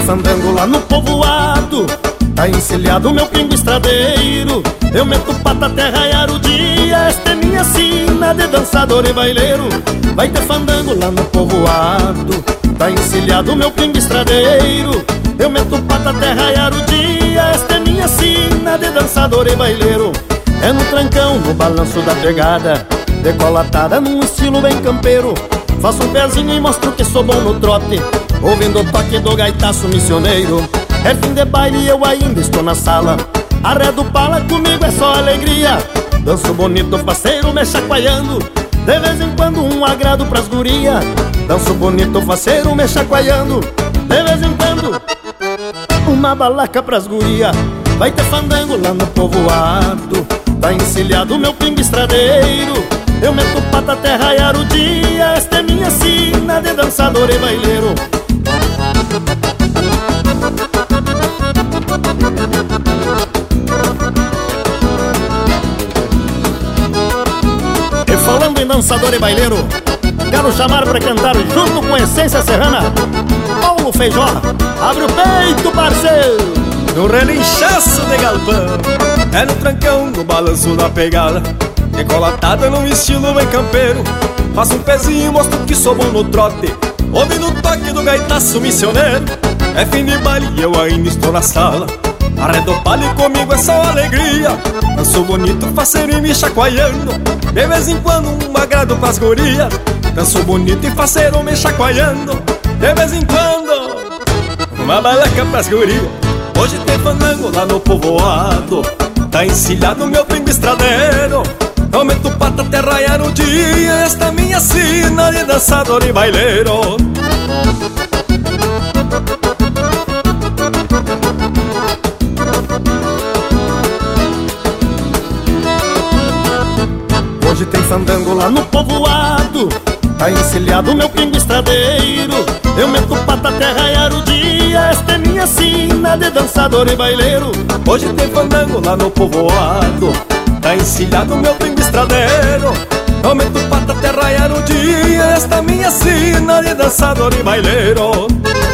fandango lá no povoado, tá encilhado meu pingo estradeiro. Eu meto pata até raiar o dia, esta é minha sina de dançador e baileiro. Vai ter fandango lá no povoado, tá encilhado meu pingo estradeiro. Eu meto pata até raiar o dia, esta é minha sina de dançador e baileiro. É no trancão, no balanço da pegada, decolatada num estilo bem campeiro. Faço um pezinho e mostro que sou bom no trote, ouvindo o toque do gaitaço missioneiro. É fim de baile e eu ainda estou na sala, arredo pala, comigo é só alegria. Danço bonito, faceiro, me chacoalhando, de vez em quando um agrado pras guria. Danço bonito, faceiro, me chacoalhando, de vez em quando uma balaca pras guria. Vai ter fandango lá no povoado, tá encilhado meu pingo estradeiro. Eu meto pata até raiar o dia, esta é minha sina de dançador e baileiro. E falando em dançador e baileiro, quero chamar pra cantar junto com Essência Serrana, Paulo Feijó. Abre o peito, parceiro! No relinchaço de galpão, é no trancão, no balanço da pegada, decolatada num estilo bem campeiro. Faço um pezinho, mostro que sou bom no trote, ouvindo o toque do gaitaço missioneiro. É fim de baile e eu ainda estou na sala, arredo palha e comigo é só alegria. Danço bonito, faceiro e me chacoalhando, de vez em quando um agrado pras gurias. Danço bonito e faceiro me chacoalhando, de vez em quando uma balaca pras gurias. Hoje tem fandango lá no povoado, tá encilhado meu pingo estradeiro. Eu meto pata até raiar o dia, esta é minha sina de dançador e baileiro. Hoje tem fandango lá no povoado, tá encilhado meu pingo estradeiro. Eu meto pata até raiar o dia, esta é minha sina de dançador e baileiro. Hoje tem fandango lá no povoado, tá encilhado meu pingo estradeiro. Eu meto pata até raiar o dia, esta é minha sina de dançador e baileiro.